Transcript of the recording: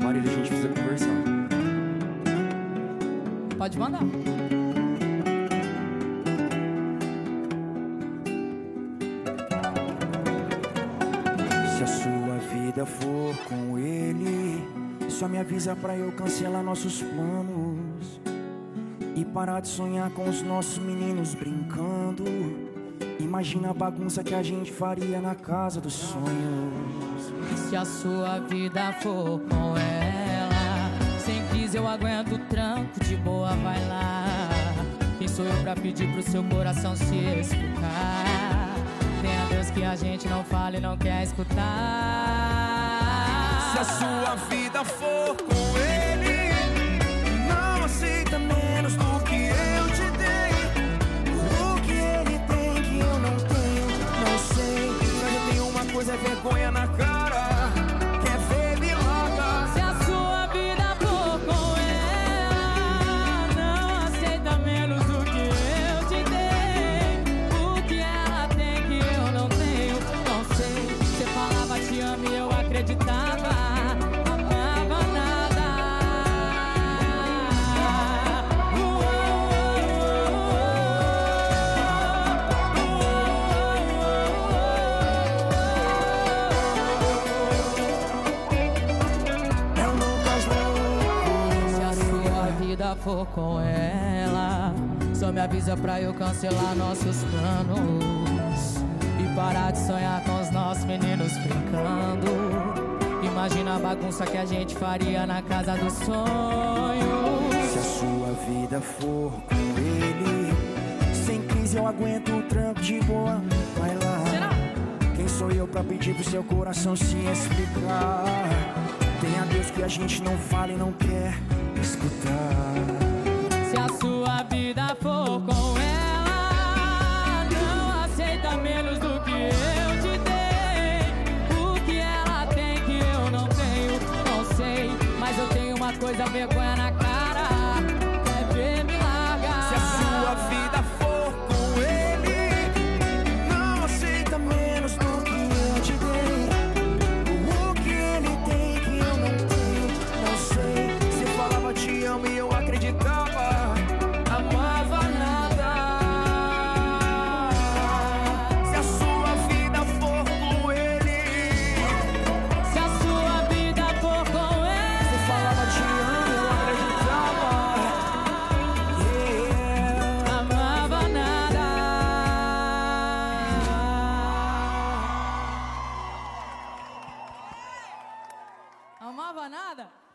Marília, a gente precisa conversar. Pode mandar. Se a sua vida for com ele, só me avisa pra eu cancelar nossos planos e parar de sonhar com os nossos meninos brincando. Imagina a bagunça que a gente faria na casa dos sonhos. Se a sua vida for com ela, sem crise eu aguento o tranco, de boa vai lá. Quem sou eu pra pedir pro seu coração se explicar? Tem a Deus que a gente não fala e não quer escutar. Se a sua vida for com ele, não aceita menos do que eu te dei. O que ele tem que eu não tenho, não sei. Mas eu tenho uma coisa, é vergonha na cara. Quer ver me larga? Se a sua vida for com ela, não aceita menos do que eu te dei. O que ela tem que eu não tenho, não sei. Você falava te amo e eu acreditava, amava nada. Se a sua vida for com ela, só me avisa pra eu cancelar nossos planos e parar de sonhar com os nossos meninos brincando. Imagina a bagunça que a gente faria na casa dos sonhos. Se a sua vida for com ele, sem crise eu aguento o tranco, de boa vai lá. Será? Quem sou eu pra pedir pro seu coração se explicar? Tem a Deus que a gente não fala e não quer escutar. Se a sua vida for com ela, não aceita menos do que eu te dei. O que ela tem que eu não tenho, não sei. Mas eu tenho uma coisa, vergonha na cara. Quer ver me largar? Se a sua vida for com ele, não aceita menos do que eu te dei. O que ele tem que eu não tenho, não sei. Você falava te amo e eu acreditava, amava nada. Se a sua vida for com ele, Se a sua vida for com você falava te ela, amo e eu acreditava. Yeah. amava nada. Amava nada?